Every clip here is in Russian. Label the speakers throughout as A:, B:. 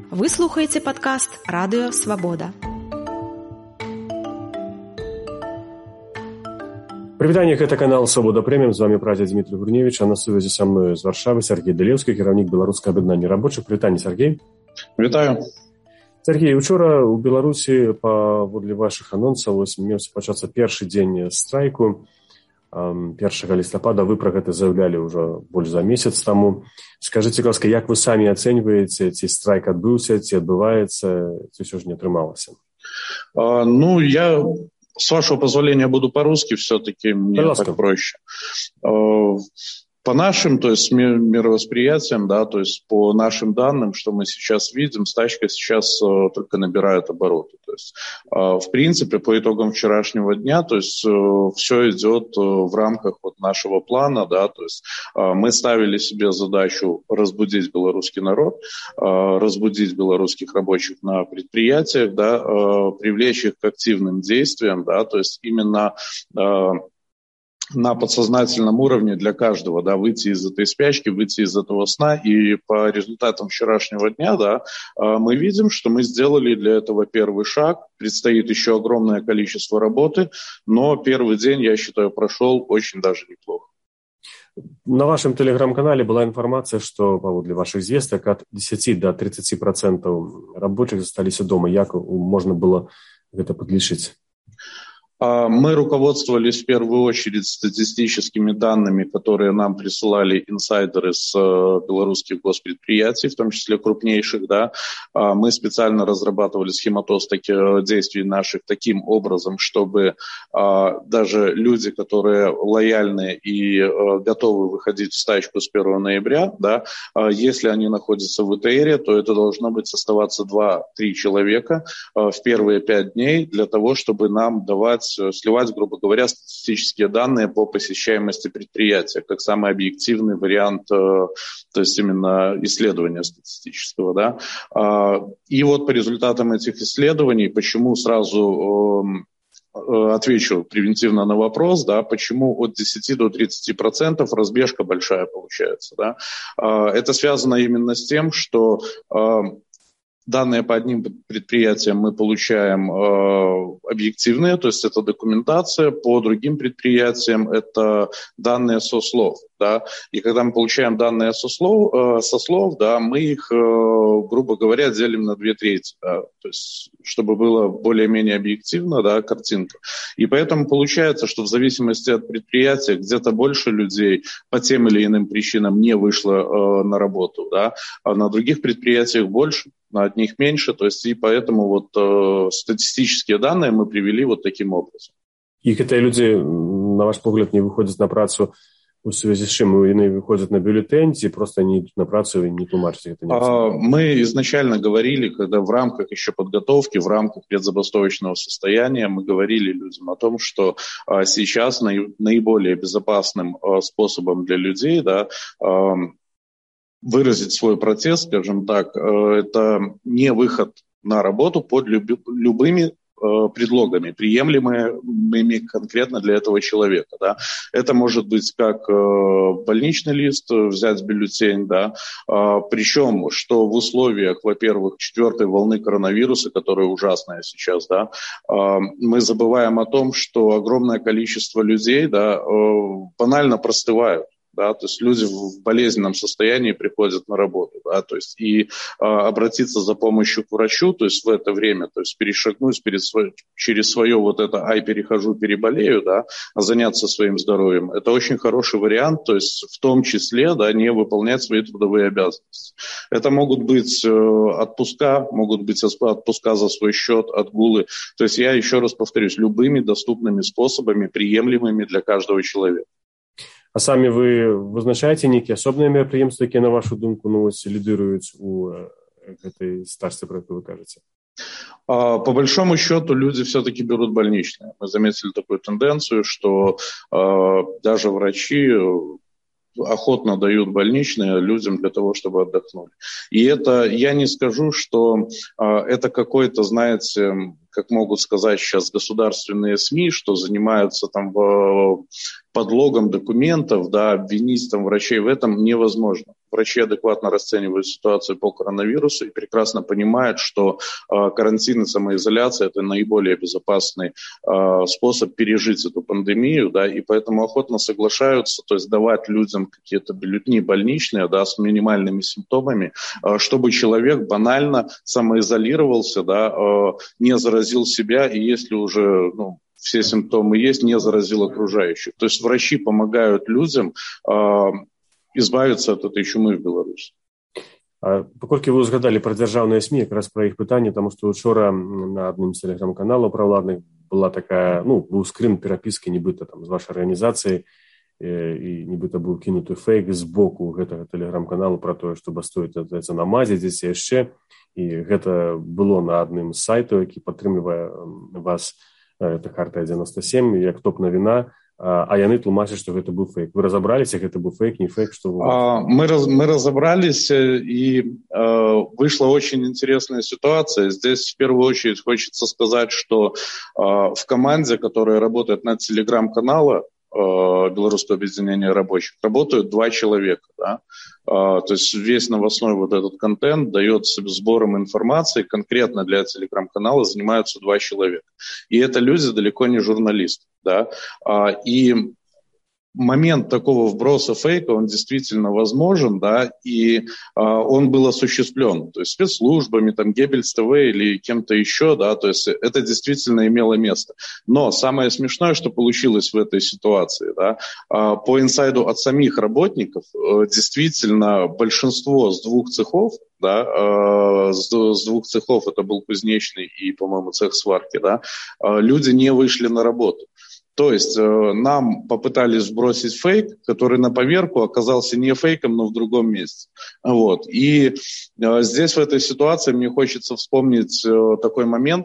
A: Вы слухаеце падкаст «Радыё Свабода».
B: Прывітанне, гэта канал «Свабода Прэміум». З вами прадзед Дмітрий Гурневич, а на сувязі са мною з Варшавы Сергей Далеўскі, кіраўнік беларускага аб'яднання рабочых. Прывітанне, Сергей.
C: Вітаю.
B: Сергей, учора ў Беларусі паводле вашых анонсаў меў пачацца першы дзень страйку. 1 лістапада вы пра гэта заяўлялі ўжо больш за месяц таму. Скажыце, ласка, як вы самі ацэньваеце, ці страйк адбыўся, ці адбываецца, ці ўсё ж не атрымалася?
C: Я, с вашего позволения, буду по-русски все-таки, мне так проще. По нашим, то есть мировосприятиям, да, то есть по нашим данным, что мы сейчас видим, стачка сейчас только набирает обороты. То есть, в принципе, по итогам вчерашнего дня, то есть все идет в рамках вот нашего плана, да, то есть мы ставили себе задачу разбудить белорусский народ, разбудить белорусских рабочих на предприятиях, да, привлечь их к активным действиям, да, то есть именно на подсознательном уровне для каждого, да, выйти из этой спячки, выйти из этого сна. И по результатам вчерашнего дня, да, мы видим, что мы сделали для этого первый шаг. Предстоит еще огромное количество работы, но первый день, я считаю, прошел очень даже неплохо.
B: На вашем телеграм-канале была информация, что, паводле ваших звесток, от 10 до 30% рабочих засталіся дома. Як можно было это подлічыць?
C: Мы руководствовались в первую очередь статистическими данными, которые нам присылали инсайдеры с белорусских госпредприятий, в том числе крупнейших, да. Мы специально разрабатывали схематоз действий наших таким образом, чтобы даже люди, которые лояльны и готовы выходить в стачку с 1 ноября, да, если они находятся в ИТРе, то это должно быть оставаться 2-3 человека в первые 5 дней для того, чтобы нам сливать, грубо говоря, статистические данные по посещаемости предприятия, как самый объективный вариант, то есть именно исследования статистического, да. И вот по результатам этих исследований, почему сразу отвечу превентивно на вопрос, да, почему от 10 до 30% разбежка большая получается, да. Это связано именно с тем, что данные по одним предприятиям мы получаем объективные, то есть это документация, по другим предприятиям это данные со слов. Да? И когда мы получаем данные со слов, да, мы их, грубо говоря, делим на 2/3, да? То есть, чтобы было более-менее объективно, да, картинка. И поэтому получается, что в зависимости от предприятия где-то больше людей по тем или иным причинам не вышло на работу, да? А на других предприятиях больше, на одних меньше, то есть и поэтому вот статистические данные мы привели вот таким образом.
B: И гэтыя люди, на ваш погляд, не выходят на працу у связи с чем? Они выходят на бюллетень, и просто не идут на працу и не тлумачат это?
C: Мы изначально говорили, когда в рамках еще подготовки, в рамках предзабастовочного состояния, мы говорили людям о том, что сейчас наиболее безопасным способом для людей, да, выразить свой протест, скажем так, это не выход на работу под любыми предлогами, приемлемыми конкретно для этого человека. Да. Это может быть как больничный лист, взять бюллетень, да. Причем, что в условиях, во-первых, 4-й волны коронавируса, которая ужасная сейчас, да, мы забываем о том, что огромное количество людей, да, банально простывают. Да, то есть люди в болезненном состоянии приходят на работу, да, то есть и обратиться за помощью к врачу, то есть в это время, то есть перешагнуть через свое вот это перехожу, переболею, да, заняться своим здоровьем, это очень хороший вариант, то есть в том числе, да, не выполнять свои трудовые обязанности. Это могут быть отпуска, могут быть отпуска за свой счет, отгулы, то есть я еще раз повторюсь, любыми доступными способами, приемлемыми для каждого человека.
B: А самі вы вызначаеце нейкія асобныя мерапрыемствы, якія, на вашу думку, лідыруюць у гэтай стачцы, про якую вы кажаце?
C: По большому счету люди все-таки берут больничные. Мы заметили такую тенденцию, что даже врачи охотно дают больничные людям для того, чтобы отдохнули. И это, я не скажу, что это какой-то, знаете, как могут сказать сейчас государственные СМИ, что занимаются там подлогом документов, да, обвинить там врачей в этом невозможно. врачи адекватно расценивают ситуацию по коронавирусу и прекрасно понимают, что карантин и самоизоляция – это наиболее безопасный способ пережить эту пандемию, да, и поэтому охотно соглашаются, то есть давать людям какие-то бюллетени больничные, да, с минимальными симптомами, чтобы человек банально самоизолировался, да, не заразил себя, и если уже, все симптомы есть, не заразил окружающих. То есть врачи помогают людям избавиться от этой чумы в Беларуси.
B: Паколькі вы узгадалі пра дзяржаўныя СМІ, якраз пра іх пытанне, таму што учора на адным з тэлеграм-каналаў правладных была такая, быў скрын перапіскі нібыта там з вашай арганізацыі, і нібыта быў кінуты фейк з боку гэтага тэлеграм-каналу пра тое, што бастуюць на мазе дзесь яшчэ, і гэта было на адным з сайтаў, які падтрымлівае вас, это Хартыя 97, як топ-навіна, а яны тлумачаць, што гэта быў фейк. Вы разабраліся, гэта быў фейк, не фейк, што вы...
C: Мы разобрались, и вышла очень интересная ситуация. Здесь в первую очередь хочется сказать, что в команде, которая работает над телеграм-каналом Белорусского объединения рабочих, работают 2 человека, да? То есть весь новостной вот этот контент дается сбором информации, конкретно для телеграм-канала занимаются 2 человека. И это люди далеко не журналисты, да? И момент такого вброса фейка, он действительно возможен, да, и он был осуществлен, то есть спецслужбами, там, Геббельс ТВ или кем-то еще, да, то есть это действительно имело место. Но самое смешное, что получилось в этой ситуации, да, по инсайду от самих работников, действительно большинство с 2 цехов, да, с 2 цехов, это был кузнечный и, по-моему, цех сварки, да, люди не вышли на работу. То есть нам попытались сбросить фейк, который на поверку оказался не фейком, но в другом месте. Вот. И здесь в этой ситуации мне хочется вспомнить такой момент.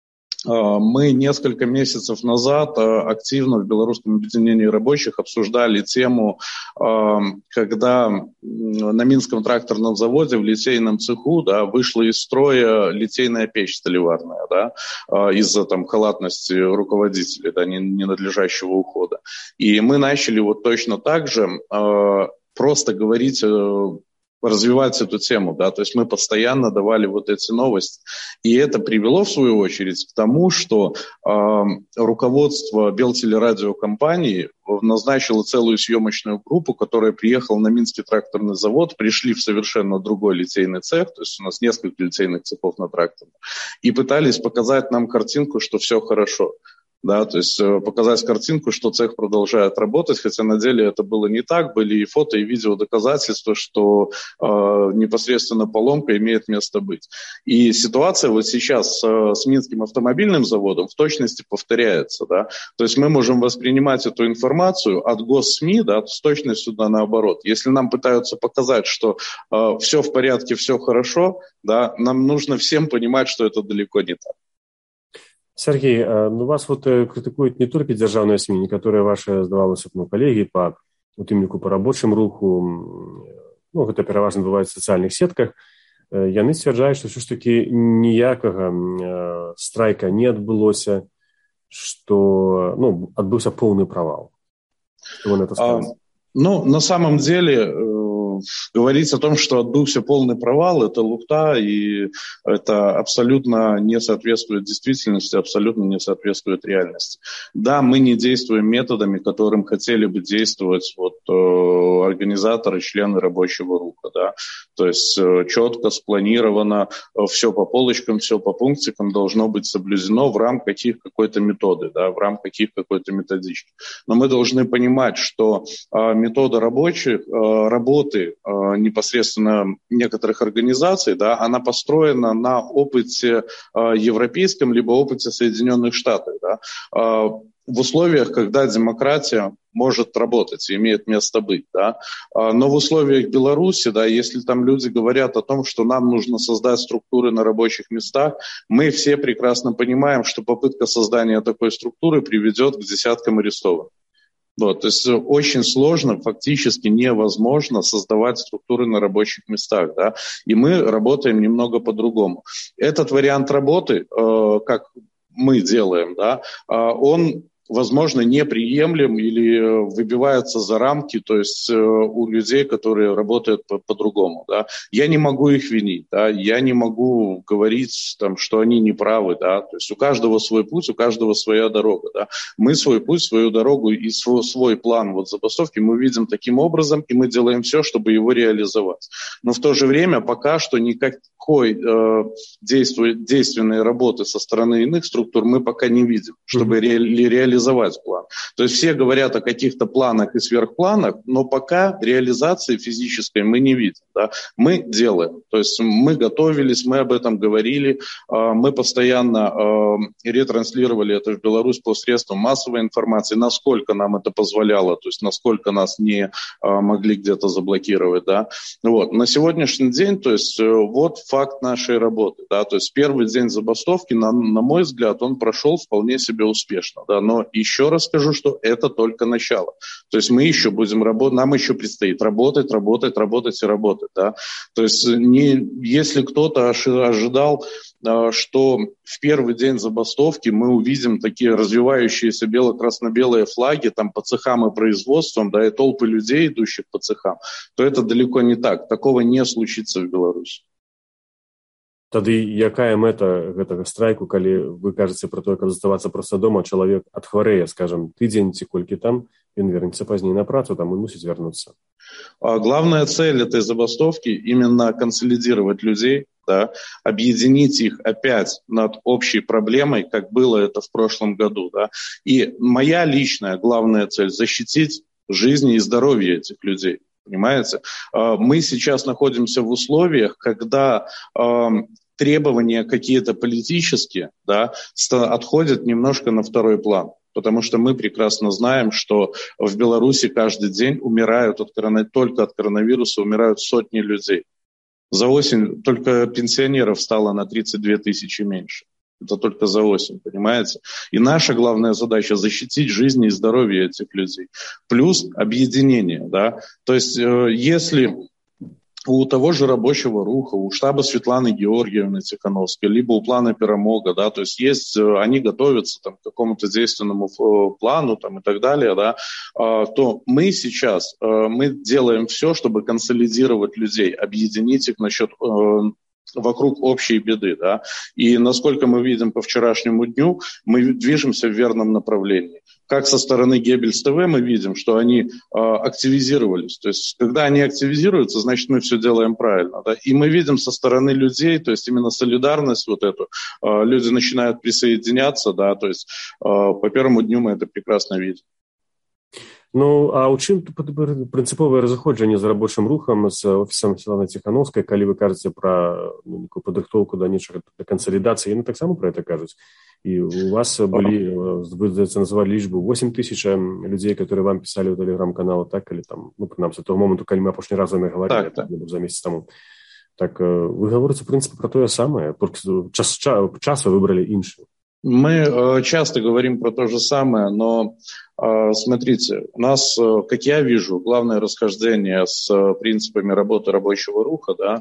C: Мы несколько месяцев назад активно в Белорусском объединении рабочих обсуждали тему, когда на Минском тракторном заводе в литейном цеху, да, вышла из строя литейная печь столеварная, да, из-за там халатности руководителей, да, ненадлежащего ухода. И мы начали вот точно так же просто говорить, развивать эту тему, да, то есть мы постоянно давали вот эти новости, и это привело в свою очередь к тому, что руководство Белтелерадиокомпании назначило целую съемочную группу, которая приехала на Минский тракторный завод, пришли в совершенно другой литейный цех, то есть у нас несколько литейных цехов на тракторе, и пытались показать нам картинку, что все хорошо. Да, то есть показать картинку, что цех продолжает работать, хотя на деле это было не так, были и фото, и видео доказательства, что непосредственно поломка имеет место быть. И ситуация вот сейчас с Минским автомобильным заводом в точности повторяется, да, то есть мы можем воспринимать эту информацию от госсми, да, с точностью да, наоборот. Если нам пытаются показать, что все в порядке, все хорошо, да, нам нужно всем понимать, что это далеко не так.
B: Сергей, вас вот критикуют не только дзяржаўныя СМИ, некоторые ваши, здавалося б, коллеги по утымліку по рабочым руху, гэта пераважна бывает в социальных сетках, яны сцвярджаюць, што ўсё ж таки ніякага страйка не адбылося, што адбыўся поўны правал. Что вы на это скажете?
C: На самом деле говорить о том, что отбылся полный провал, это лухта, и это абсолютно не соответствует действительности, абсолютно не соответствует реальности. Да, мы не действуем методами, которым хотели бы действовать организаторы, члены рабочего руха, да, то есть четко, спланировано, все по полочкам, все по пунктикам должно быть соблюдено в рамках какой-то методы, да, в рамках какой-то методички. Но мы должны понимать, что метода работы непосредственно некоторых организаций, да, она построена на опыте европейском либо опыте Соединенных Штатов, да, в условиях, когда демократия может работать и имеет место быть, да. Но в условиях Беларуси, да, если там люди говорят о том, что нам нужно создать структуры на рабочих местах, мы все прекрасно понимаем, что попытка создания такой структуры приведет к десяткам арестованных. Вот, то есть очень сложно, фактически невозможно создавать структуры на рабочих местах, да, и мы работаем немного по-другому. Этот вариант работы, как мы делаем, да, он возможно, неприемлем или выбивается за рамки, то есть у людей, которые работают по-другому. Да. Я не могу их винить, да, я не могу говорить, там, что они неправы. Да. То есть у каждого свой путь, у каждого своя дорога. Да. Мы свой путь, свою дорогу и свой план вот забастовки мы видим таким образом, и мы делаем все, чтобы его реализовать. Но в то же время пока что никакой действенной работы со стороны иных структур мы пока не видим, чтобы реализовать план. То есть все говорят о каких-то планах и сверхпланах, но пока реализации физической мы не видим. Да? Мы делаем. То есть мы готовились, мы об этом говорили, мы постоянно ретранслировали это в Беларусь по средствам массовой информации, насколько нам это позволяло, то есть насколько нас не могли где-то заблокировать. Да? Вот. На сегодняшний день, то есть вот факт нашей работы. Да? То есть первый день забастовки, на мой взгляд, он прошел вполне себе успешно. Да? Но еще раз скажу, что это только начало. То есть мы еще будем работать, нам еще предстоит работать. Да? То есть если кто-то ожидал, что в первый день забастовки мы увидим такие развивающиеся бело-красно-белые флаги там по цехам и производствам, да, и толпы людей, идущих по цехам, то это далеко не так. Такого не случится в Беларуси.
B: Тады якая мэта гэтага страйку, калі вы кажаце пра тое, каб заставацца проста дома, чалавек адхварэе, скажам, тыдзень ці колькі там, ён вернецца пазней на працу, там і мусіць вярнуцца.
C: Главная цель этой забастовки именно консолидировать людей, да, объединить их опять над общей проблемой, как было это в прошлом году. Да. И моя личная главная цель – защитить жизни и здоровье этих людей. Понимаете? Мы сейчас находимся в условиях, когда требования какие-то политические, да, отходят немножко на второй план. Потому что мы прекрасно знаем, что в Беларуси каждый день умирают только от коронавируса умирают сотни людей. За осень только пенсионеров стало на 32 тысячи меньше. Это только за осень, понимаете? И наша главная задача – защитить жизнь и здоровье этих людей. Плюс объединение, да. То есть если у того же рабочего руха, у штаба Светланы Георгиевны Тихановской, либо у плана Перемога, да, то есть они готовятся там, к какому-то действенному плану там, и так далее, да, то мы сейчас мы делаем все, чтобы консолидировать людей, объединить их вокруг общей беды. Да? И насколько мы видим по вчерашнему дню, мы движемся в верном направлении. Как со стороны Геббельс ТВ мы видим, что они активизировались. То есть, когда они активизируются, значит, мы все делаем правильно. Да? И мы видим со стороны людей, то есть, именно солидарность вот эту, люди начинают присоединяться, да, то есть, по первому дню мы это прекрасно видим.
B: Ну, а ў чым прынцыповае разыходжанне з рабочым рухам, з офісам Светланы Тихановскай, калі вы кажаце пра некую падрыхтоўку да нечага, да кансалідацыі, яны таксама пра гэта кажуць. І у вас былі, вы называлі лічбу 8 тысяч людзей, которые вам пісалі ў тэлеграм-канал, так, калі там, ну, прынамсі, того моменту, калі мы апошні раз з вамі гаварылі, так, за месяц таму. Так, вы гаворыце, в прынцыпе, пра тое самае, толькі часу выбралі іншы.
C: Мы часто говорим про то же самое, но смотрите, у нас, как я вижу, главное расхождение с принципами работы рабочего руха, да,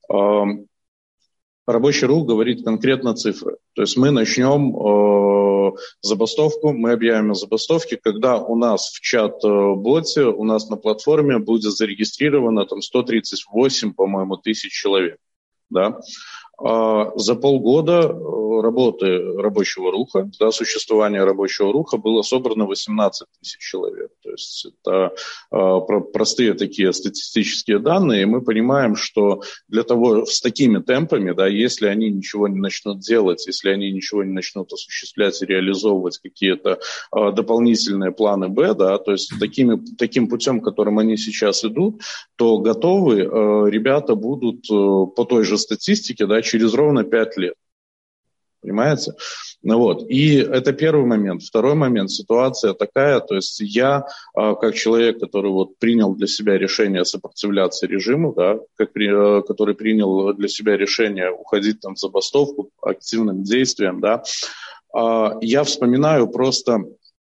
C: рабочий рух говорит конкретно цифры. То есть мы начнем забастовку, мы объявим о забастовке, когда у нас в чат-боте, у нас на платформе будет зарегистрировано там 138, по-моему, тысяч человек, да. За полгода работы рабочего руха, да, существования рабочего руха было собрано 18 тысяч человек. То есть это простые такие статистические данные, и мы понимаем, что для того, с такими темпами, да, если они ничего не начнут делать, если они ничего не начнут осуществлять и реализовывать какие-то дополнительные планы Б, да, то есть таким путем, которым они сейчас идут, то готовы ребята будут по той же статистике, да, через ровно 5 лет. Понимаете? Ну вот. И это первый момент. Второй момент. Ситуация такая, то есть я, как человек, который вот принял для себя решение сопротивляться режиму, да, который принял для себя решение уходить там в забастовку, активным действием, да, я вспоминаю просто,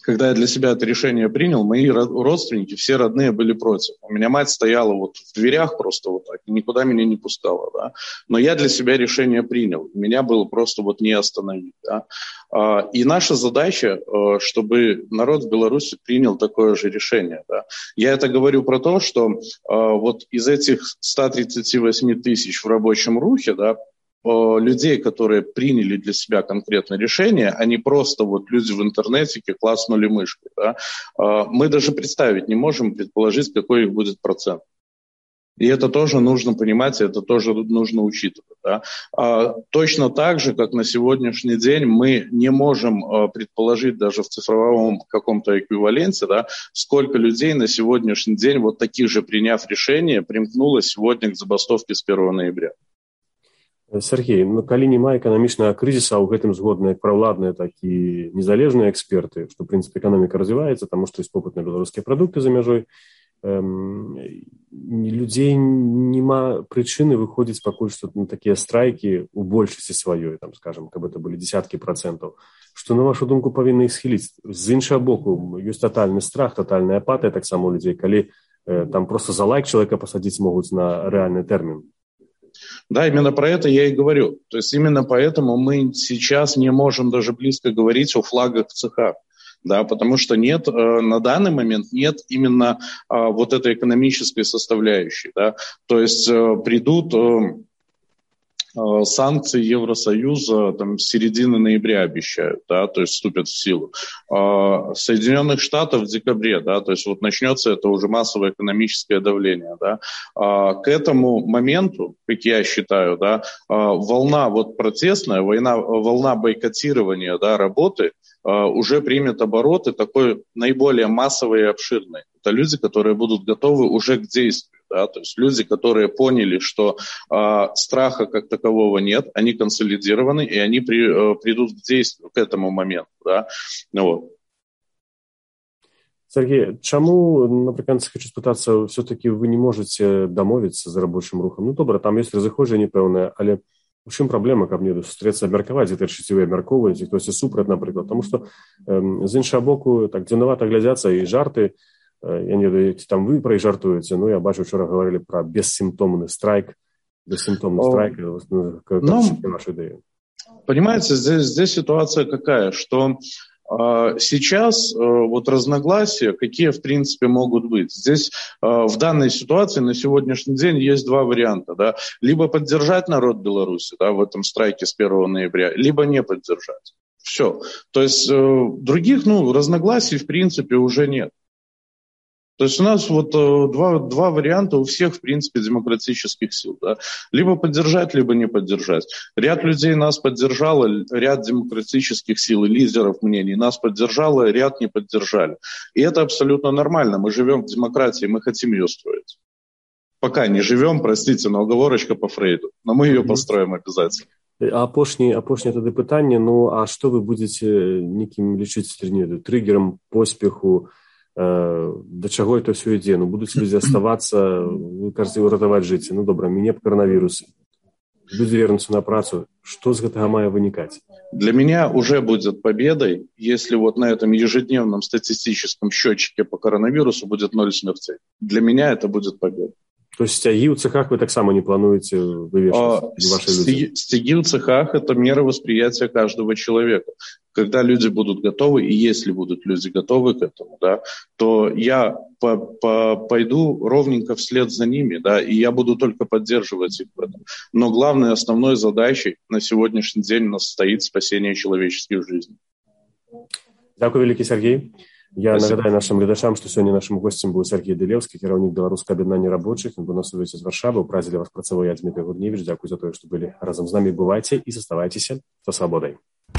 C: когда я для себя это решение принял, мои родственники, все родные были против. У меня мать стояла вот в дверях просто вот так, никуда меня не пускала, да. Но я для себя решение принял. Меня было просто вот не остановить, да. И наша задача, чтобы народ в Беларуси принял такое же решение, да. Я это говорю про то, что вот из этих 138 тысяч в рабочем рухе, да, людей, которые приняли для себя конкретное решение, а не просто вот люди в интернетике клацнули мышкой. Да? Мы даже представить не можем, предположить, какой их будет процент. И это тоже нужно понимать, и это тоже нужно учитывать. Да? Точно так же, как на сегодняшний день мы не можем предположить даже в цифровом каком-то эквиваленте, да, сколько людей на сегодняшний день, вот таких же приняв решение, примкнуло сегодня к забастовке с 1 ноября.
B: Сергей, калі няма эканамічнага крызіса, у гэтым згодныя як праўладныя, так і незалежныя эксперты, што, в прынцыпе, эканоміка развіваецца, таму што ёсць попыт на беларускія прадукты за мяжой. Людзей няма прычыны выходзіць пакуль што на такія страйкі у большасці сваёй, там, скажем, каб это былі дзесяткі процентаў. Што, на вашу думку, павінны іх схіліць? З іншага боку, ёсць татальны страх, татальная апатыя таксама у людзей, калі там проста за лайк чалавека пасадзіць могуць на рэальны тэрмін.
C: Да, именно про это я и говорю. То есть именно поэтому мы сейчас не можем даже близко говорить о флагах в цехах. Да, потому что нет, на данный момент нет именно вот этой экономической составляющей. Да. То есть придут санкции Евросоюза там, с середины ноября обещают, да, то есть вступят в силу. Соединенных Штатов в декабре, да, то есть вот начнется это уже массовое экономическое давление, да. К этому моменту, как я считаю, да, волна вот протестная, волна бойкотирования, да, работы уже примет обороты такой наиболее массовой и обширной. Это люди, которые будут готовы уже к действию. Да, то есть люди, которые поняли, что страха как такового нет, они консолидированы, и они придут к действию к этому моменту. Да? Вот.
B: Сергей, чаму, напрыканцы, хочу спытацца, все-таки вы не можете дамовіцца за рабочим рухом? Ну, добра, там есть разыходжанне пэўнае, але у чым праблема, каб мне сустрэцца абмеркаваць, дзе тэрчыце вы абмяркоўваеце, хтосьці супраць, напрыклад, тому што з іншага боку так дзіўнавата глядзяцца і жарты. Я не ведаю, там вы про іх жартуеце, но я бачу, вчора говорили про бессимптомный страйк. Бессимптомный страйк. Как ваша идея?
C: Понимаете, здесь ситуация какая, что сейчас вот разногласия, какие в принципе могут быть. Здесь в данной ситуации на сегодняшний день есть два варианта. Да? Либо поддержать народ Беларуси, да, в этом страйке с 1 ноября, либо не поддержать. Все. То есть других разногласий в принципе уже нет. То есть у нас вот два варианта у всех, в принципе, демократических сил. Да? Либо поддержать, либо не поддержать. Ряд людей нас поддержало, ряд демократических сил и лидеров мнений нас поддержало, ряд не поддержали. И это абсолютно нормально. Мы живем в демократии, мы хотим ее строить. Пока не живем, простите, но оговорочка по Фрейду. Но мы ее построим обязательно.
B: Апошняе тады пытанне, а што вы будзеце некім лічыць триггером поспеху? Да чаго это все ідзе? Будуць людзі аставацца, вы кажаце, уратаваць жыцці. Добра, мне б коронавірус. Людзі вернуцца на працу. Что з гэтага мае вынікаць?
C: Для меня уже будет победой, если вот на этом ежедневном статистическом счетчике по коронавирусу будет 0 смертей. Для меня это будет победа.
B: То есть стяги ў цехах вы таксама не плануеце вывешивать?
C: Стяги ў цехах – это мера восприятия каждого человека. Когда люди будут готовы, и если будут люди готовы к этому, да, то я пойду ровненько вслед за ними, да, и я буду только поддерживать их в этом. Но главной, основной задачей на сегодняшний день у нас стоит спасение человеческих жизней.
B: Дякую, великий Сергей. Я нагадаю нашим глядачам, што сёння нашым госцем быў Сергей Дылеўскі, кіраўнік беларускага аб'яднання рабочых. Ён быў на сувязі з Варшавы. У празе для вас працаваў я, Дмітрий Гудневіч. Дзякуй за тое, што былі разам з намі. Бывайце і заставайцеся са свабодай.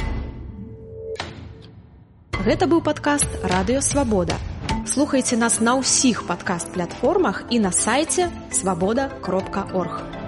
A: Гэта быў падкаст «Радыё Свабода». Слухайце нас на ўсіх падкаст-платформах і на сайце свабода.орг.